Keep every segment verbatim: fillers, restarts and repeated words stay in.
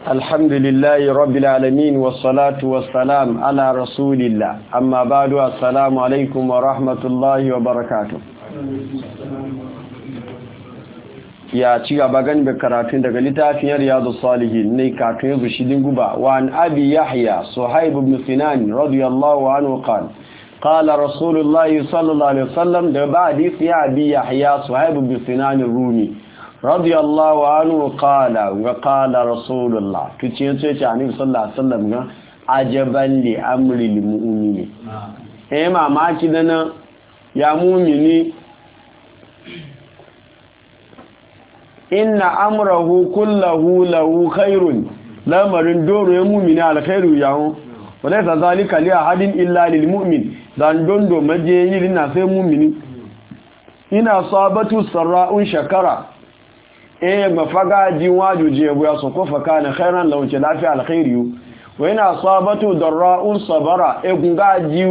الحمد لله رب العالمين والصلاة والسلام على رسول الله أما بعد السلام عليكم ورحمة الله وبركاته ya ci gaba gani da karatun daga littafin Riyadus Salihin ne katun Bishidin Guba wa an Abi Yahya Suhaib ibn Sinan radiyallahu anhu qala qala Rasulullah sallallahu alaihi wasallam da ba hadisi ya Abi Yahya Suhaib ibn Sinan Rumi radiyallahu anhu qala wa qala Rasulullah tuce ce ce Annabi sallallahu alaihi wasallam ga ajaban li amri lil mu'mini eh mamaki dana ya mu'mini inna amrahu kullahu lahu khairun lamarin doro ya mu'mina alkhairu yawo walaysa zalika li ahadin illa lil mu'min dan dondo maje yi na sai mu'mini ina sabatu sarra'un shakara eh mafaga ji wajuje ya so ko faka na khairan lahu ce lafi alkhairu wa ina sabatu darra'un sabara e gunga ji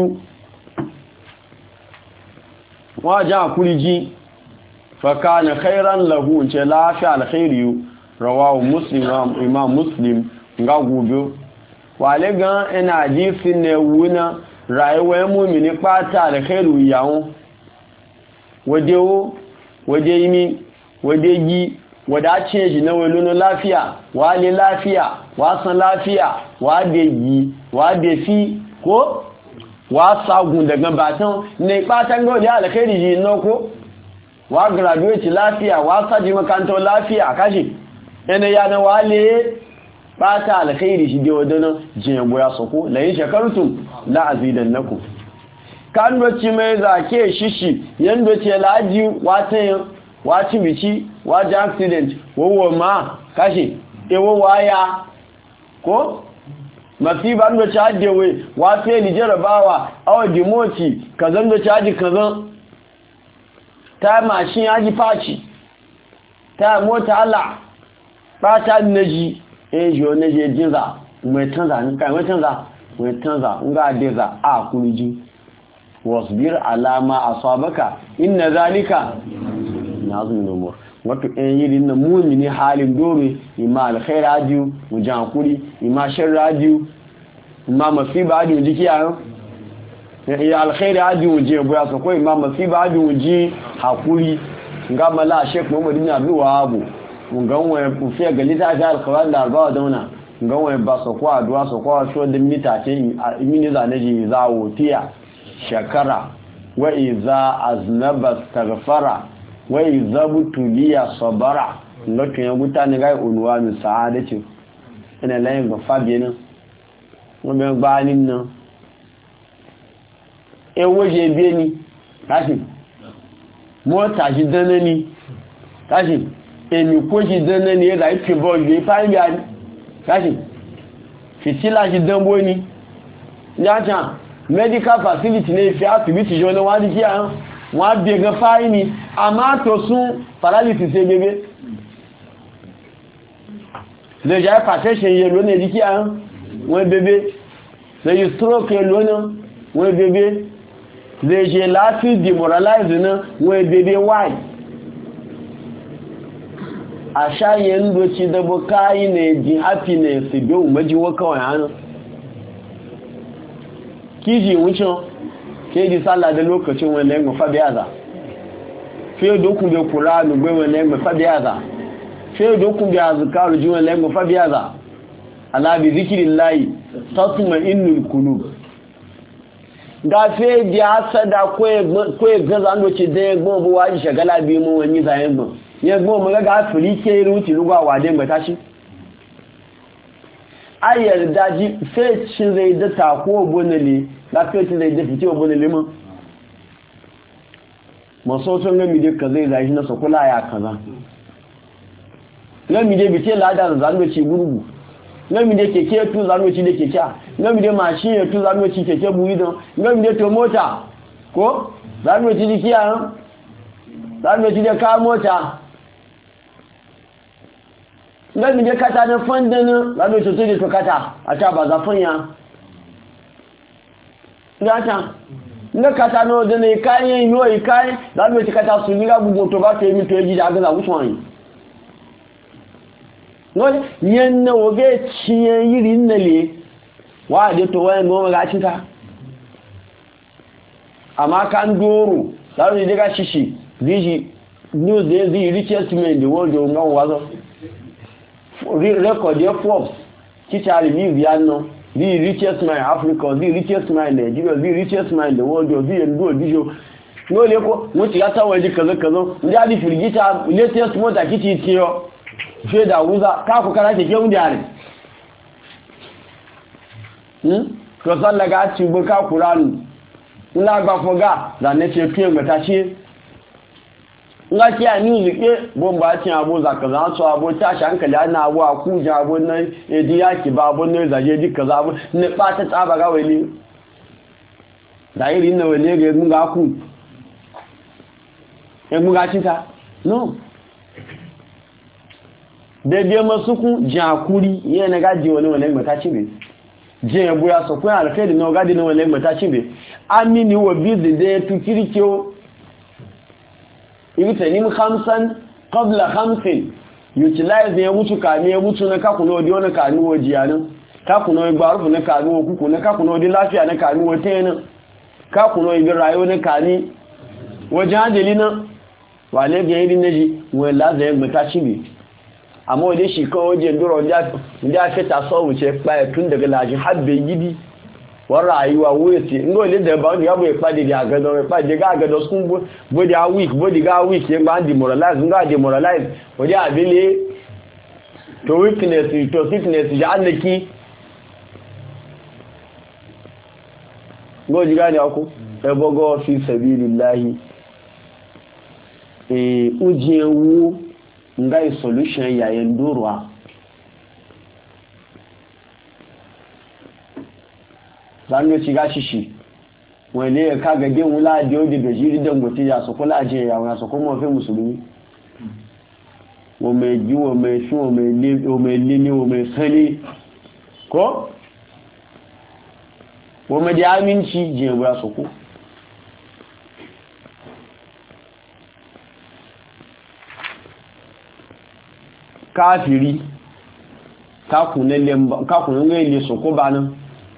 waja kuliji fakana khairan lahu ce lafi alkhairi rawahu muslim imam muslim ga gobe wale gan ina hadisin ne wuna rayuwar mu'mini pata alkhairu yawo wadewo wade yimi wade yi wadace ji na wani lafiya wale lafiya wasan lafiya wade yi wade fi ko wasagun daga batan ne patan gode alkhairi ji noko wa graduate lafiya wa saji makarantar lafiya kashi yana yana wale bata alkhairi shi da wadana jiyan boya soko la yin shakartum la azidannakum kan doci mai zake shishi yanda ce laji wata wati bici waje accident wowo ma kashi ewo waya ko masiba ndo chajewe wa fe ni jarabawa awa dimoti kazan do chaji kazan ta mashin ya ji faci ta mota Allah ba ta naji eh jo naje jinza mai tanza ni kai mai tanza mai tanza nga deza a kuliji wasbir alama asabaka inna zalika nazum numur wato en yirin na mu'mini halin dore ima alkhair adiyu mujankuri ima shar adiyu ima masiba adiyu jikiya ya alkhairi adi wuje boya so ko imam masiba adi wuje hakuri nga mala sheikh muhammad ibn abdul wahhab nga won ku fi ga lita ga alqawan da arba'a dauna nga won ba so ko adwa so ko so da mita ce imini za ne ji zawo tiya shakara wa iza aznaba astaghfara wa iza butuliya sabara lokacin ya gutane ga unwa mi sa'adati ina layin ga fabiyin mun ba banin nan ewo je bi ni kashi mota ji dana ni kashi emi ko ji dana ni la ipe bo je pa bi ani kashi fitila ji danbo ni yaja medical facility ne fi activity jo no wa di ki an wa bi ga fa ni ama to sun paralysis e bebe le ja hypertension ye lo ne di ki an won bebe le stroke lo na won bebe zai je lafi demoralize nan wai bebe why a shayen doci da bukayi ne jin happiness bi umaji waka yana kiji wucin ke di sallah da lokacin wanda yin mafa biyaza fiye dokun da kuranu gbe wanda yin mafa biyaza fiye dokun da azkaru ji wanda yin mafa biyaza ala bi zikrillahi tatma innul qulub gafe di asada ko e gaza ndo ci de gbon bo wa shagala bi mu wani za yin gbon ye gbon mo ga afirike ruti lugwa wa de ngba shi ayar daji fe ci zai da ta ko bonale la fe ci zai da fiti bonale mu mo so so ngami de kaza zai shi na sokula ya kaza ngami de bi ce lada za ndo ci gurgu ngami de keke tu za ndo ci de keke ngami de machine ya tu za ndo ci keke buyi don ngami de to mota ko za ndo ci dikiya za ndo ci de ka mota ngami de kata na fandana za ndo ci to de to kata ata ba za fanya ngata nga kata no de ne kai no yi kai za ndo ci kata su ni ga bugo to ba te mi to yi da ga za wucin wani yanna wabe ciye yiri nale wa da to wayan goma ga cinta amma kan doro sai ne daga shishi ziji news dey the richest man in the world o ngan wazo record your Forbes teacher review ya no the richest man in Africa, the richest man in Nigeria, the richest man in the world, the ndo dijo no le ko mo ti gata waje kaza kaza ndi adi firgita latest mota kici tiyo je da wuza ka ku kana ke ke undi are hmm ko salla ga ci bu ka Qur'an ula gba foga da ne ce fiye mata ce nga ki a news ke bomba ci abu za kaza so abu ta shi hankali ana abu a ku ja abu nan edi yaki ba abu ne zaje dik kaza abu ne ba ta tsaba ga wele da iri ne wele ga mun ga ku e mun ga cinta no de de masuku jakuri ye na gaji wani wani mata ci be je ya buya so ko alkhairi no gadi no wani mata ci be amini wo bizi de tu kirikyo ibtanim khamsan qabla khamsin utilize ya mutu kame ya mutu na kakuno di wani kanu wajiyanin kakuno ya gbarufu na kanu kuku na kakuno di lafiya na kanu watenin kakuno ya rayo na kani wajen hajjali na wale ga yi naji wani laza ya gbata cibi amma wadda shi kawo wajen duro da fita sau wuce kpaya tun daga lajin habbe gidi wọ́n rayuwa wéètì ní olè dẹ̀bà ní ọgbọ̀ ìpàdé di àgẹ́dọ̀ ìpàdé gáàgẹ́dọ̀ skún bóde a week bóde gá week yẹn gbá ń demoralize ń gá demoralize òdí àbílé to weakness to sickness ya annaki góòjì gáàdì ọkú ẹgbọ́gọ́ fi sabilillahi ujì ewu ń gá solution yayin dúró zanu ci gashi shi wani ya kaga gen wula da yau da gajiri don gote ya su kula ajiye yawon ya su kuma mafi musulmi wa mai ji wa mai shi wa mai lini wa mai sani ko? wa mai da aminci jiya ya su ku kafiri kakunan gaile su ku ba nan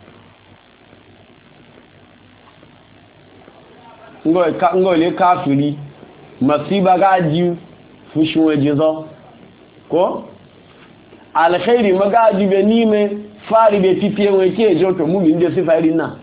ngo ile kafiri masiba gaji fushin waje zo ko alkhairi magaji be nime fari be pipiye wake jo to mu min de sifari na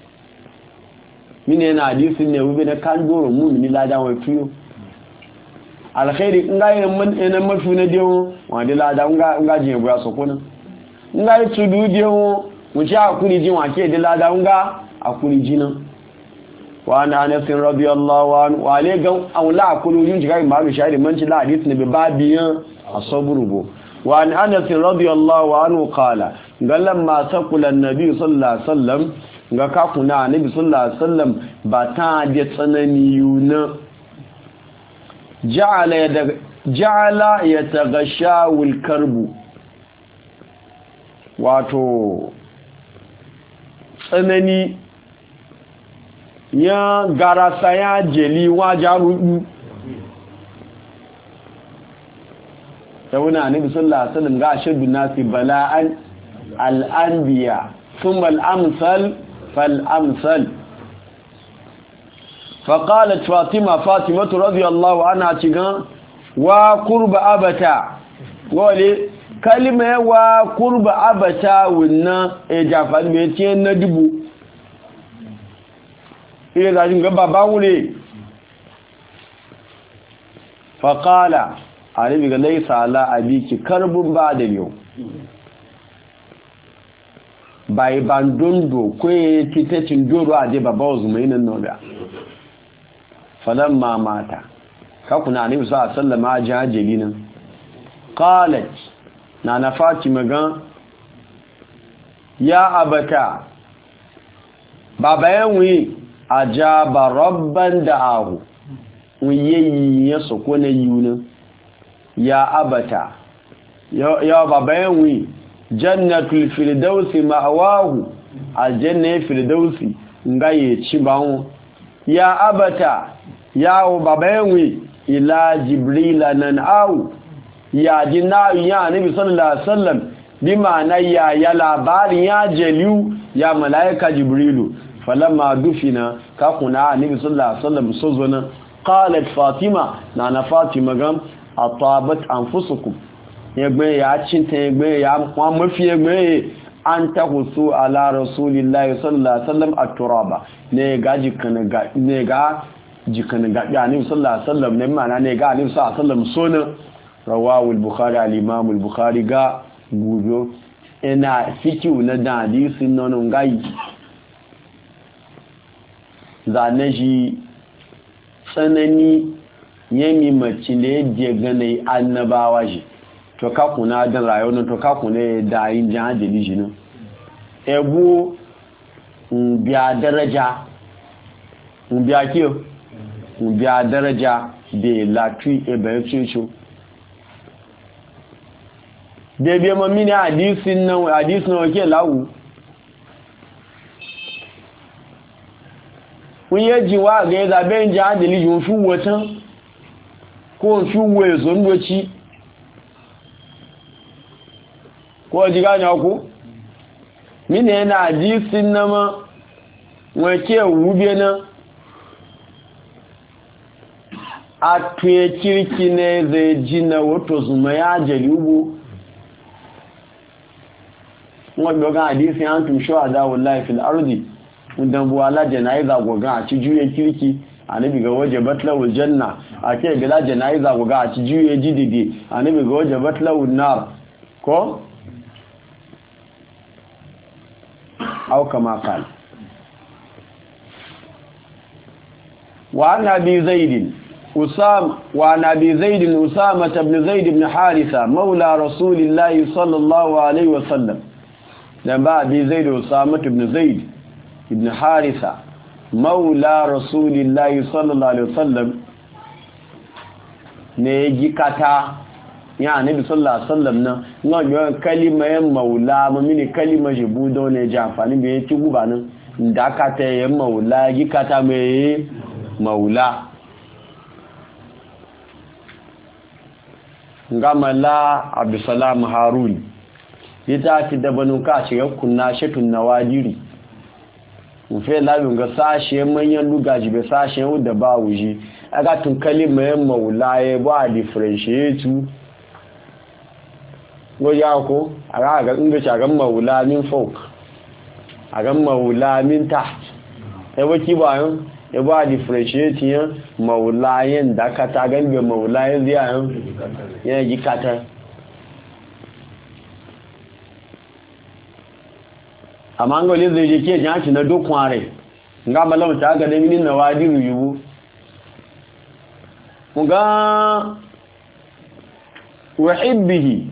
mine na hadisi ne ube da kan doro mu min lada wa fiyo alkhairi ngai man ena mafu na dewo wa de lada nga nga je bu aso ko na ngai tudu dewo mu ci akuri jin wa ke de lada nga akuri jina وعن أنس رضي الله عنه وعليه قال أو لا أقول ينجي غير معلوم شاهد منش لا حديث نبي بابيا الصبر بو وعن أنس رضي الله عنه قال قال لما سقل النبي صلى الله عليه وسلم قال كافنا النبي صلى الله عليه وسلم باتان دي تسننيون جعل يدغ جعل يتغشاو الكرب واتو تسنني ya garasa ya jeli waja rudu yawuna annabi sallallahu alaihi wasallam ga shaddu nasi bala'an al-anbiya thumma al-amsal fal-amsal faqalat fatima fatima radhiyallahu anha tigan wa qurba abata wale kalima wa qurba abata wunna e jafal me tiyan na dubu ile zajin ga baba wure faqala alibi ga laysa ala abiki karbun ba da yau bai bandondo ko titacin doro a je baba uzumai nan noda falamma mata ka kuna annabi sallallahu alaihi wasallam ajajili nan qalat na na fatima ga ya abata baba yanwi ajaba rabban da'ahu uyeyi ya soko na yuna ya abata ya baba yanwi jannatul firdausi ma'awahu aljanna firdausi ngaye ci bawo ya abata ya baba yanwi ila jibrila nan au ya ji nawi ya annabi sallallahu alaihi wasallam bi ma'ana ya ya labarin ya jaliu ya malaika jibrilu falamma dufina ka kuna annabi sallallahu alaihi wasallam sozona qalat fatima na na fatima gam atabat anfusukum yegbe ya cinta yegbe ya kwa mafi yegbe an tahusu ala rasulillahi sallallahu alaihi wasallam at-turaba ne ga jikana ga ne ga jikana ga annabi sallallahu alaihi wasallam ne ma'ana ne ga annabi sallallahu alaihi wasallam sona rawahu al-bukhari al-imam al-bukhari ga gubo ina fikiu na da hadisin nan ngai zane shi tsanani yami mace ne je gane annabawa shi to kakuna da rayuwa to kakuna da yin jihar shi nan ebu biya daraja biya kiyo biya daraja da latri ebe cikin da biya mamini hadisin nan hadisin nan wake lawu kun yi jiwa ga ya zaɓe yin jihar shi yun fi watan ko fi wuwe zondoci ko ji gani ku mini yana hadisin nama wake wube na a tuye kirki ne zai ji na wato zuma ya jari ugbo wọ́n gbọ́gán hadisin an tun ṣọ́ àdáwò láìfil ardi dan buwa la janaiza goga a ci juye kirki annabi ga waje batlawul janna ake bila janaiza goga a ci juye jididi annabi ga waje batlawul nar ko au kama qal wa nabi zaid usam wa nabi zaid usama ibn zaid ibn haritha maula rasulillahi sallallahu alaihi wasallam dan ba bi zaid usama ibn zaid ibn haritha maula rasulillahi sallallahu alaihi wasallam ne gikata ya annabi sallallahu alaihi wasallam na ngo kalima yan maula mamini kalima jibudo ne ji amfani be yake guba nan da kata yan maula gikata me maula ngamala abdusalam harun ita ti da banu ka shiga kunna shatun nawadiri ufe labin ga sashe manyan lugaji bai sashe wadda ba wuji aga tun kalima yan maulaye ba differentiate goya ko aga ga inda shagan maula min folk aga maula min taht e waki ba yan e ba differentiate yan maulayen da ka ta ganbe maulayen zai yan yana jikata amma ngole zai je ke janci na dokun are nga malamu ta ga da minin nawadiru yubu muga wahibbihi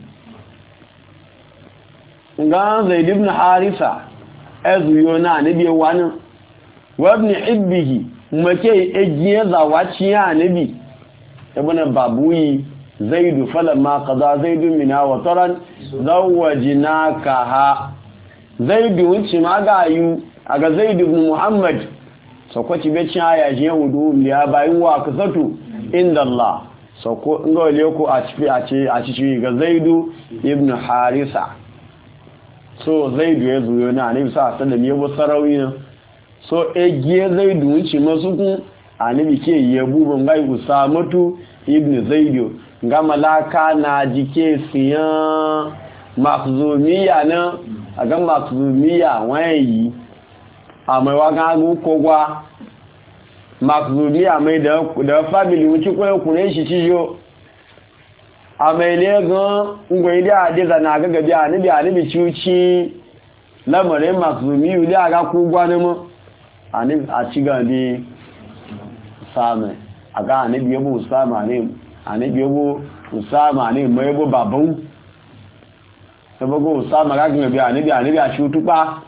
nga zaid ibn harisa azuyona nabi wani wa ibn hibbihi make ejiye zawaci ya nabi ibn babuyi zaid falamma qada zaid minha wa taran zawajnakaha zaidu wuce ma ga yi a ga zaidu ibn muhammad sakwaci becin aya je wudu liya bayin wa kasatu inda Allah sako nga wale ko a cifi a ce a cici ga zaidu ibn harisa so zaidu ya zuyo na annabi sa sallam yabo sarawi na so egiye zaidu wuce masu kun annabi ke yabo ban ga usamatu ibn zaidu ga malaka na jike siyan makhzumiya na a gan makhzumiya wayayi a mai wagan agu kogwa makhzumiya mai da da family wuci ko kure shi cijo a mai ne gan ngoi da adiza na ga gabi anibi anibi ciuci lamarin makhzumiyu da ga kogwa ne mu anibi a ciga bi same aga anibi yabo usama ne anibi yabo usama ne mai yabo baban sabago usama ga gina biya ne biya ne biya shutuba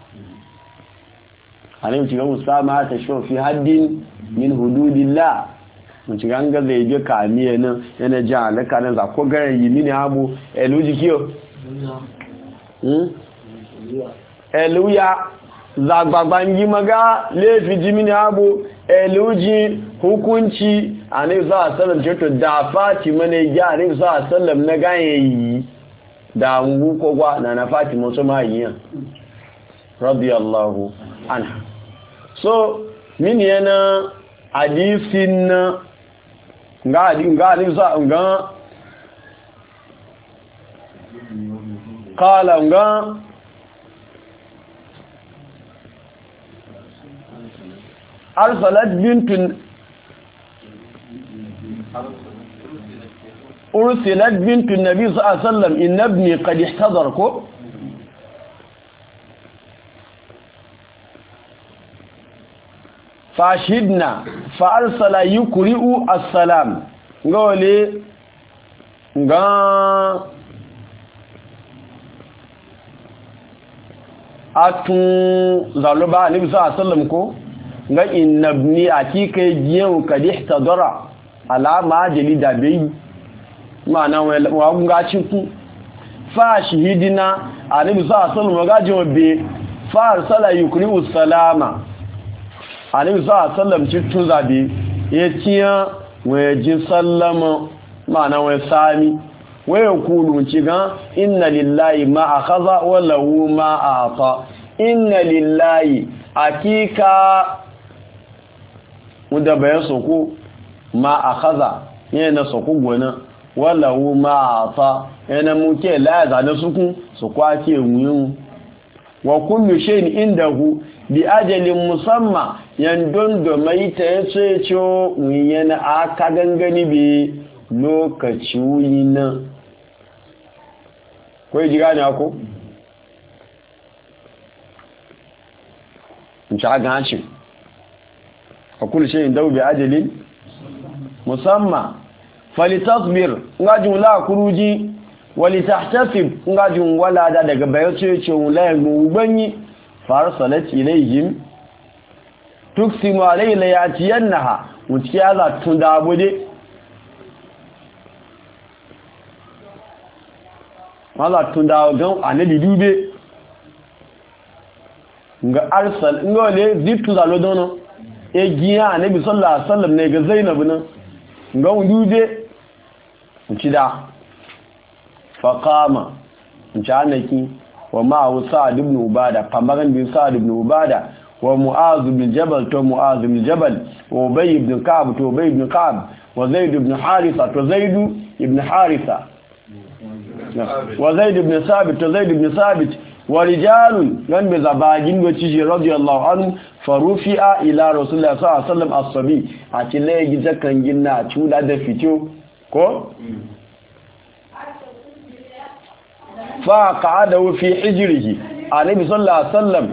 alim ciga usama ta shofi haddin min hududillah mun ciga ga zai je kamiye nan yana ja alaka nan za ko gare yi mini abu eluji kiyo hmm eluya za gbagban yi maga lefi ji mini abu eluji hukunci annabi sallallahu alaihi wasallam ce to da Fatima ne ya annabi sallallahu alaihi wasallam na gayeyi da mu ko gwa na na Fatima so ma yiyan radiyallahu anha so min yana hadisin ga hadin ga hadin sa ga qala ga arsalat bintun ursilat bintun nabi sallallahu alaihi wasallam inna ibni qad ihtadar ko fashidna fa arsala yukri'u assalam ngole nga atun zaloba nabi sallallahu alaihi wasallam ko ga innabni akika jiyan kad ihtadara alama jali da bai mana wa ga ciku fa shahidina annabi sallallahu alaihi wasallam ga jiwa be fa arsala yukri'u salama annabi sallallahu alaihi wasallam citun zabe yatiya wajin sallama mana wa sami waya kulu ci ga inna lillahi ma akhadha wa lahu ma ata inna lillahi akika wanda bayan soko ma akhadha yana soko gona wa lahu ma ata yana muke la zane suku su kwace wuyun wa kullu shay'in indahu bi ajalin musamma yandon da mai ta yace cho yana aka gangani bi lokaci wuyina ko ji gane ako in ci aga hancin a kullu shay'in daw bi ajalin musamma falitasbir ngajin la kuruji walitahtasib ngajin wala da daga bayace ce wala gbanyi farsalat ilayhim tuksimu alayla yatiyannaha mutiya za tun da bude wala tun da gan annabi dube ga arsal ngole zitu da lodono e giya annabi sallallahu alaihi wasallam ne ga Zainab nan ga dube cida faqama janaki wa ma'u sa'd ibn ubada pambagan bin sa'd ibn ubada wa mu'az ibn jabal to mu'az ibn jabal wa ubay ibn ka'b to ubay ibn ka'b wa zaid ibn haritha to zaid ibn haritha wa zaid ibn sabit to zaid ibn sabit wa rijalun yan be zabagin goci ji radiyallahu anhu farufi'a ila rasulullahi sallallahu alaihi wasallam as-sabi a tile gizakan ginna tula da fito ko fa qa'ada fi hijrihi annabi sallallahu alaihi wasallam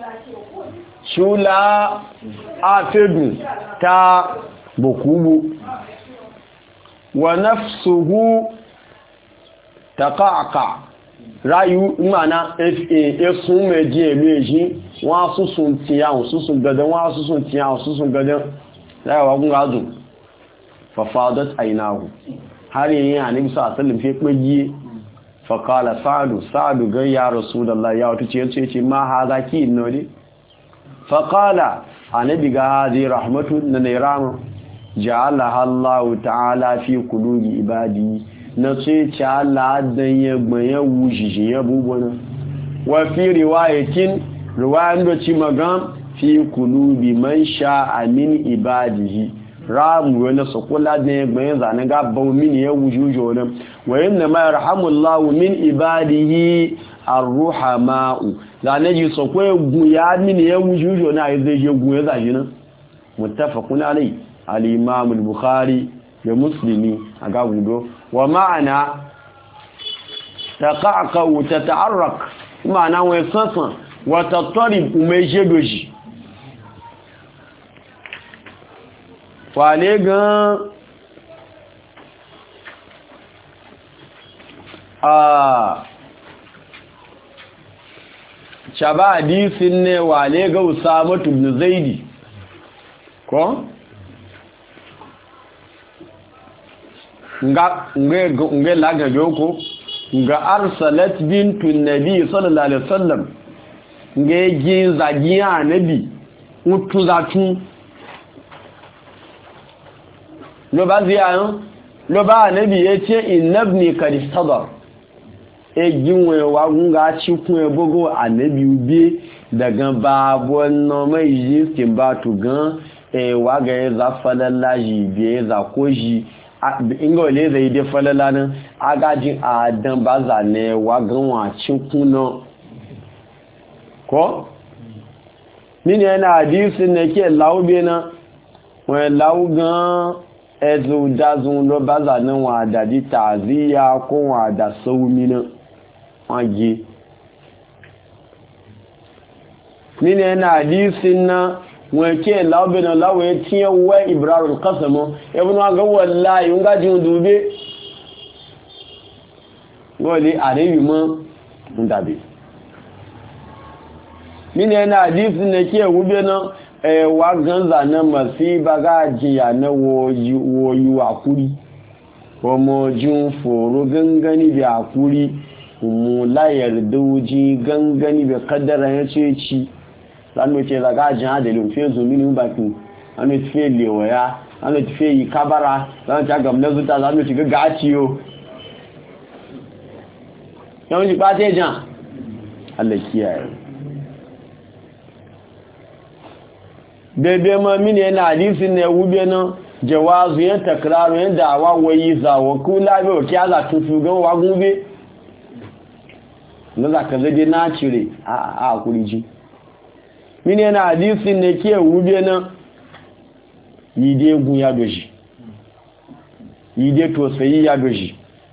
shula afedu ta bukubu wa nafsuhu taqaqa rayu mana esun meji emeji wọ́n susun tiyan susun gadan wọ́n susun tiyan susun gadan yawa kun gazu fa fadat aynahu har yin annabi sallallahu alaihi wasallam fi kwajiye fa qala sa'du sa'du ga ya rasulullah ya wato ce yace ce ma haza ki nodi fa qala annabi ga hadi rahmatu na nayram ja'alaha Allah ta'ala fi qulubi ibadi na ce ce Allah dan ya gbanya wujiji ya bubuna wa fi riwayatin riwayan da ci magam fi qulubi man sha'a min ibadihi ramu wani sakula ne gbayin zane gabban mini ya wujujo nan wa inna ma yarhamullahu min ibadihi arruhama'u zane ji sakwe guya mini ya wujujo na yi zai je guya zaji nan muttafaqun alai al-imam al-bukhari da muslimi a gagudo wa ma'ana taqaqa wa tata'arraq ma'ana wa sasa wa tattarib umeje doji wale gan a shaba hadisin ne wale ga Usamatu ibn Zaidi ko nga nge nge laga joko nga arsalat bintu nabi sallallahu alaihi wasallam nge jin zagiya nabi mutu zatu lo ba ziyan lo ba annabi yace innabni kad istadar e ginwe wa gunga ci kun e bogo annabi ubi daga babon no mai yiskin ba tu gan e wa ga za falalaji bi za koji ingo le zai de falalanin agajin adan baza ne wa gan wa ci kun no ko nini yana hadisin ne ke laube na wani laugan ezu dazun lo baza nan wa da di taziya ko wa da saumi na wage nini yana hadisin na wani ke laube na lawe tiye wa ibrahim kasamu ebe na ga wallahi yun gajin dube wale a rebi ma ndabe mini yana hadisi ne ke wube na wa ganza na masiba ga jiya na woyu akuri wamojin foro gangani da akuri mu layar dauji gangani da kaddara ya ce ci zanu ce daga jin adalin fe zo mini baki anu fe lewaya anu fe yi kabara zanu ta gamna zuta zanu ci ga gaciyo yawon ji ba ta jan Allah kiyaye bebe ma mini yana hadisin ne wube nan jawazu yan takraru yan da'awa wayi zawo kula be o kiyaza tutu ga wa gube na zaka zade na cire a a kuriji mini yana hadisin ne ke wube nan yide gun ya doji yide to sai ya doji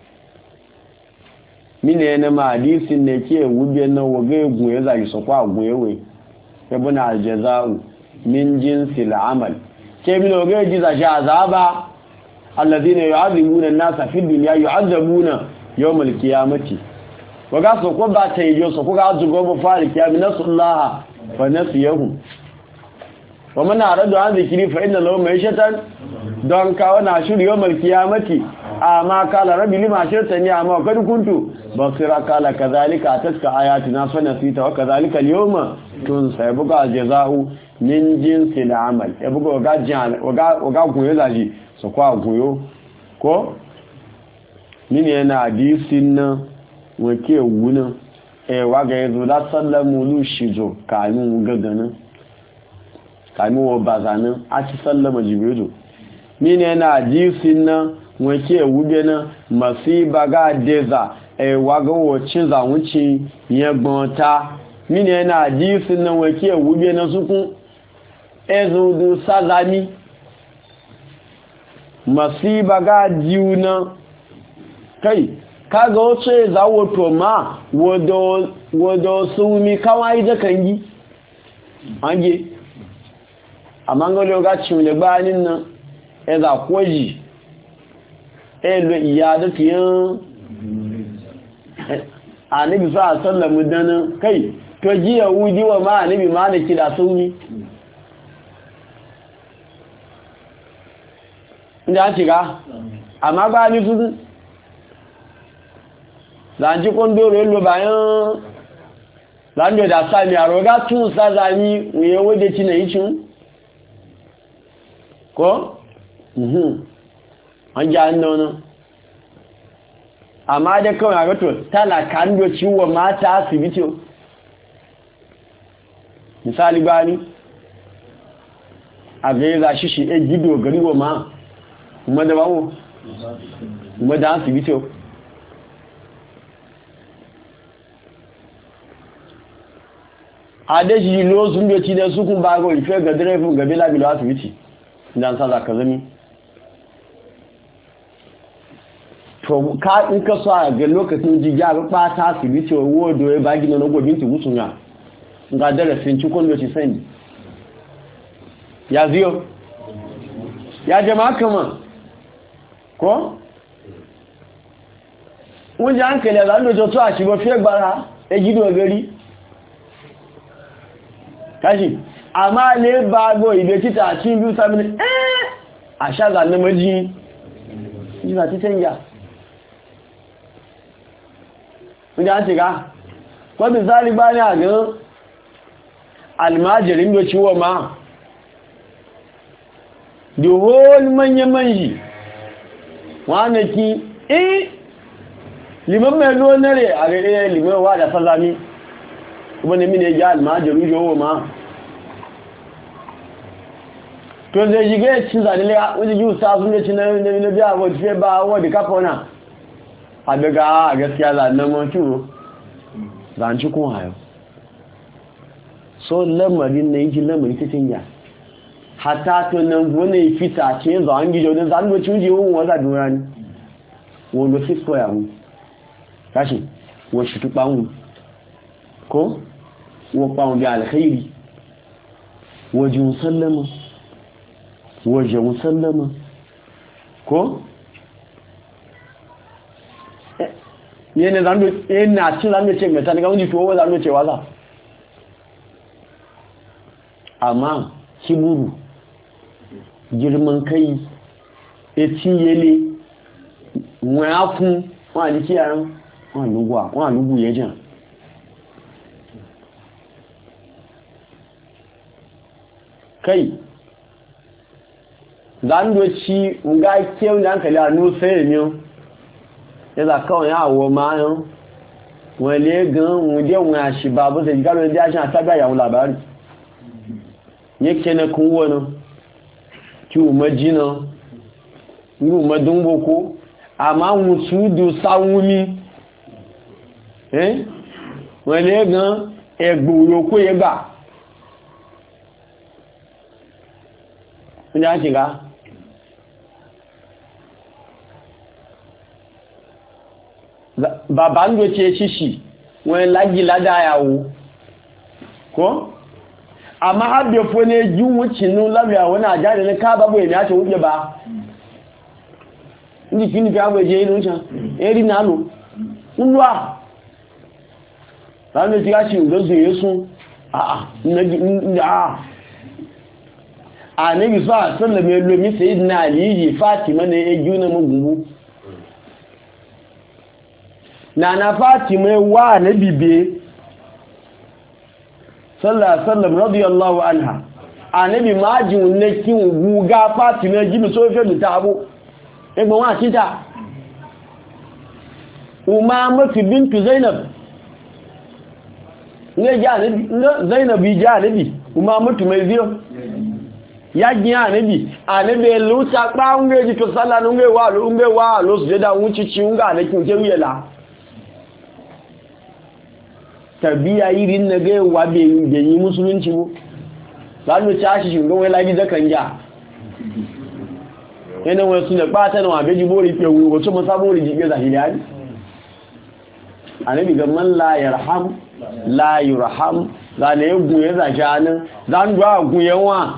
mini yana ma hadisin ne ke wube nan waga gun ya zagi so kwa gun yawe yabuna aljaza'u min jinsil amal ke min oge jiza sha azaba alladhina yu'adhibuna an-nasa fi dunya yu'adhabuna yawm al-qiyamati waga so ko ba ta yijo so ko ga zugo ba fari kiyami nasullah fa nasiyahum wa man arada an zikri fa inna lahu ma'ishatan don ka wana shuri yawm al-qiyamati amma kala rabbi lima shirtani amma kad kuntu basira kala kadhalika tatka ayatina fa nasita wa kadhalika al-yawma tunsa buga al-jazaa'u min jinsi da amal ya buga waga goyo zaji su kwa goyo ko nini yana hadisin nan wake wunan e waga yanzu la sallamu lu shizo kamin gaganin kamin wa bazanin a ci sallama jibiru nini yana hadisin nan wake wube nan masiba ga deza e waga wacin zawunci yagbonta nini yana hadisin nan wake wube na sukun ezudu sazami masiba ga jiuna kai kaga wace za wato ma wodo wodo sumi kawai da kangi ange amma ngolo ga chune banin nan e za koji e lo iya da tiyan anabi sa sallamu dan kai to jiya wuji wa ma anabi ma da kida sumi inda shiga amma ba ni su zanji kondoro ilo bayan zanjo da sami a roga tun sa zami wuye wade ci na yicin ko? mhm an ji an nono amma da kawai a gato talaka ndo ciwo mata asibiti misali bani a ga yi za shi shi e gido gari wa ma kuma da bawo kuma da asibiti a da shi lo sun doci da su kun bago ife ga direfin gabe labilo asibiti idan sa za ka zami to ka in ka so a ga lokacin jiya ba ta asibiti wodo ya bagi na gobin ti wusun ya ga darafin cikon doci sani ya ziyo ya jama'a kama ko wọ́n jẹ́ àǹkẹ̀lẹ̀ àlọ́jọ́ tó àṣìbọ̀ fí ẹgbàra ẹjídò ẹgbẹ̀rí káṣì a máa lè bá gbọ́ ìgbẹ̀ títà àti ibi sábìnì ẹ́ àṣàzà nẹmọ́jí jíta títẹ́ ìyà wọ́n jẹ́ àǹkẹ̀ká kọ́bí sáàrí bá ní àgán alìmájẹ̀rí ló tí wọ́n máa the whole manya manji wane ki eh liman mai lonare a gare liman wa da sallami kuma ne mine ya almajiru jowo ma to zai jige cin zanile wani ji usa sun da cin na biya wa fiye ba wa da kafa wana a daga a gaskiya zanen mutu zanci kun hayo so lamarin na yi lamarin ta canja hata to nan wani fita ce za an gijo don zanen wacin ji wani wata dora ne wanda fisko ya mu kashi wasu tuba mu ko wakpa mu bi alkhairi waje musallama waje musallama ko yana zando yana cin zando ce mai tani ga wani tuwo zando ce waza amma kiburu girman kai eti yele wọn á fún wọn àní kí àrán wọn àlúgbà wọn àlúgbù yẹ jàn kai zandoci nga kewu da hankali a nusa emiyo ya za kawai ya awo mayan wale gan wunde wọn a ṣi babu sai jikaro da yashin a sabi yawon labari yake na kun wani ki umajina yi umadun boko amma musudu sawumi eh wale gan egboro ko ye gba nya tinga baba ndo che shishi won lagi lada yawo ko amma habbe fo ne juwu chinu labiya wona ajade ne ka babo emi acho wuje ba ndi kini fi agbe je inu chan eri na lo nwa lanu ti ga shi ngozu yesu ah ah ah anabi sa sallallahu alaihi wasallam sayyidina ali fatima ne ejuna mugubu nana fatima wa nabi be sallallahu alaihi wasallam radiyallahu anha anabi majin ne kin guga fatima jibi so fe mi tabo egbon wa tita umama bintu zainab ne ja nabi zainab bi ja nabi umama tu mai ziyo ya gin anabi anabi lu ta pa unge ji to sala nge wa lu unge wa lu se da un chichi unga ne kin je wiyela tabiya irin na ga wa be yi musulunci bu lanu ta shi shin ga wai lagi da kanja yana wai sun da bata na wabe ji bori pe wo to mun sabo ri jibe zahiriya anabi ga man la yarham la yurham da ne gun ya za janin zan gwa gun yawa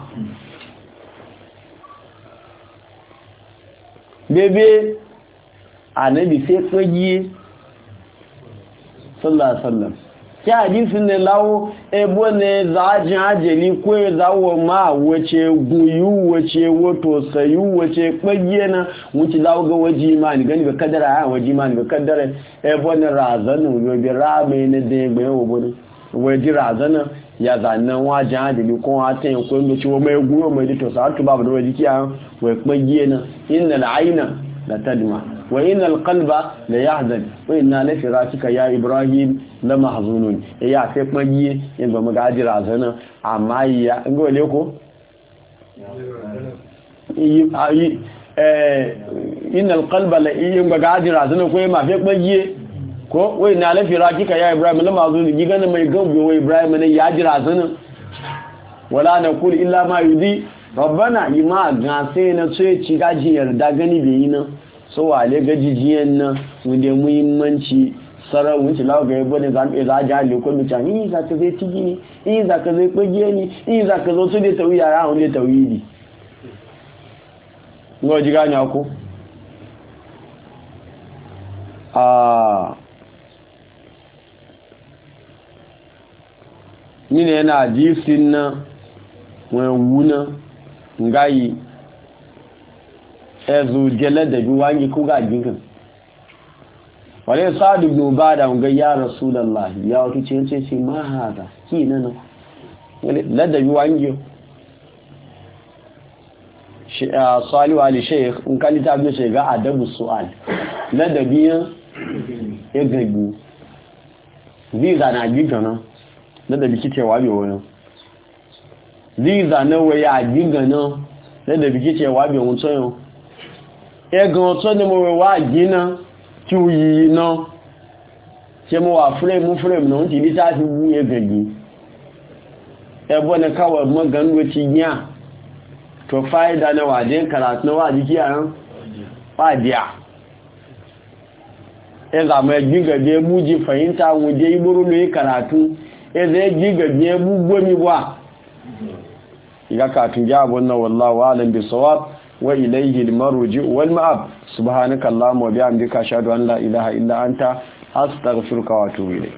bebe anabi sai tsogiye sallallahu alaihi wasallam ki hadisin ne lawo ebo ne zajin ajeli ko zawo ma wace guyu wace wato sayu wace kwagiye na wuci zawo ga waji ma ni gani ga kadara ya waji ma ni ga kadara ebo ne razanu yo bi rame ne de gbe wo bo waji razana ya zannan wajen adili ko wata yin ko mai ciwo mai guyo mai dito sa hatu babu da waje kiya wai kwagiye na innal aina la tadma wa innal qalba la yahzan wa inna la firasika ya ibrahim la mahzunun ya sai kwagiye in ba maga ajira zana amma ya ngole ko yi eh innal qalba la yin ba ga ajira zana ko ma sai kwagiye ko wai na lafira kika ya ibrahim lama zo ni ganin mai gambo wai ibrahim ne ya jira sanin wala naqul illa ma yudi rabbana ima ga sai na sai ci gaji yarda gani bai yi nan so wale gajijiyan nan wanda muhimmanci sarawun ci lawo ga yabo ne zan e za ja le ko mi ta ni za ta zai tigi ni in za ka zai kwagiye ni in za ka zo su da tawiya ra on da tawidi ngo ji ganya ko ah nínú ẹ̀nà àdífì náà wọn wú náà ngáyì ẹzù jẹlẹ́dẹ̀bí wáyé kó gà jíkàn wọ́n lè sáàdùgbò bá da ǹgá ya Rasulullah ya wata ce ce ce ma haɗa kí nana lẹ́dẹ̀bí wáyé Salihu Ali Sheikh in kan ta bi shiga adabu su'al ladabiyan ya gagu zai zana gigana ladabi kike wabe wani zai zana waya gigana ladabi kike wabe won so egan to ni mo wa gina ti uyi na se mo wa frame frame no ti bi ta fi wu ye gagu ebo na kawo mo ganwo ti nya to fa'ida na wajen karatu na waji kiyayen fadiya ya zama ya gigaje muji fahimta wuje yi buru ne karatu ya zai gigaje gbomi wa ya katun ya abun na wallahu alam bi sawab wa ilayhi al-marji wal ma'ab subhanakallahumma wa bihamdika ashhadu an la ilaha illa anta astaghfiruka wa atubu ilayk